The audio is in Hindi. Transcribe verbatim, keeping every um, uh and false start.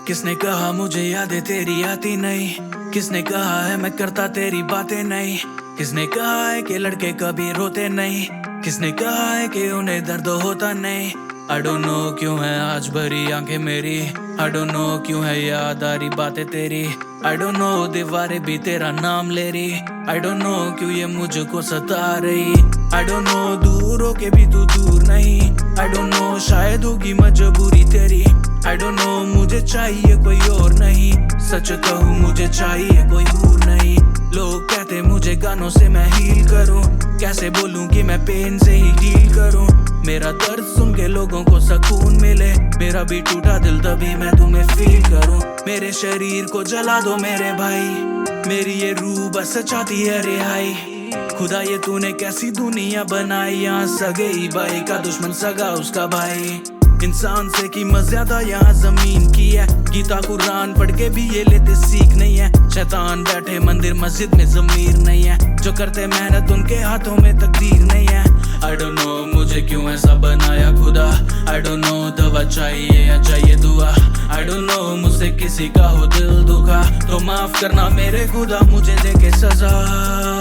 किसने कहा मुझे यादें तेरी आती नहीं? किसने कहा है मैं करता तेरी बातें नहीं? किसने कहा है कि लड़के कभी रोते नहीं? किसने कहा है कि उन्हें दर्द होता नहीं? I don't know क्यों है आज भरी आंखें मेरी। I don't know क्यों है याद आ रही बातें तेरी। I don't know दीवारें भी तेरा नाम ले रही। I don't know क्यों ये मुझको सता रही। I don't know दूर हो के भी तू दूर नहीं। I don't know शायद होगी मजबूरी तेरी। I don't know मुझे चाहिए कोई और नहीं। सच कहूँ मुझे चाहिए कोई और नहीं। लोग कहते मुझे गानों से मैं हील करूँ। कैसे बोलूँ कि मैं पेन से ही डील करूँ। मेरा दर्द सुन के लोगों को सुकून मिले। मेरा भी टूटा दिल तभी मैं तुम्हें फील करूँ। मेरे शरीर को जला दो मेरे भाई। मेरी ये रूह बस चाहती है रिहाई। खुदा ये तूने कैसी दुनिया बनाई। यहाँ सगे ही भाई का दुश्मन सगा उसका भाई। इंसान से कीमत ज्यादा यहाँ जमीन की है। गीता कुरान पढ़ के भी ये लेते सीख नहीं है। शैतान बैठे मंदिर मस्जिद में जमीर नहीं है। जो करते मेहनत उनके हाथों में तकदीर नहीं है। I don't know मुझे क्यों ऐसा बनाया खुदा। I don't know दवा चाहिए या चाहिए दुआ। I don't know मुझसे किसी का हो दिल दुखा तो माफ करना मेरे खुदा मुझे देके सजा।